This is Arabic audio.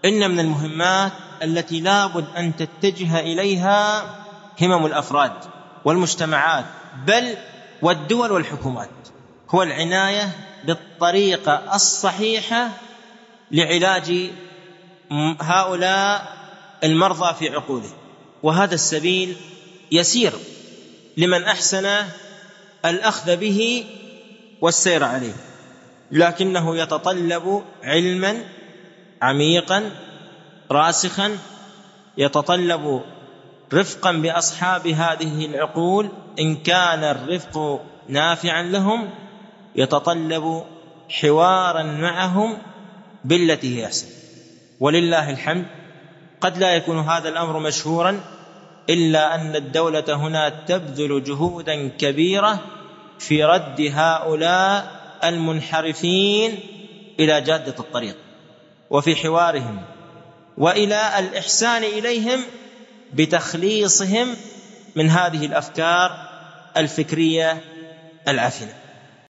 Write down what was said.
إن من المهمات التي لابد أن تتجه إليها همم الأفراد والمجتمعات بل والدول والحكومات هو العناية بالطريقة الصحيحة لعلاج هؤلاء المرضى في عقوله. وهذا السبيل يسير لمن أحسن الأخذ به والسير عليه، لكنه يتطلب علما عميقا راسخا، يتطلب رفقا بأصحاب هذه العقول إن كان الرفق نافعا لهم، يتطلب حوارا معهم بالتي هي أحسن. ولله الحمد قد لا يكون هذا الأمر مشهورا، إلا أن الدولة هنا تبذل جهودا كبيرة في رد هؤلاء المنحرفين إلى جادة الطريق، وفي حوارهم، وإلى الإحسان إليهم بتخليصهم من هذه الأفكار الفكرية العفنة.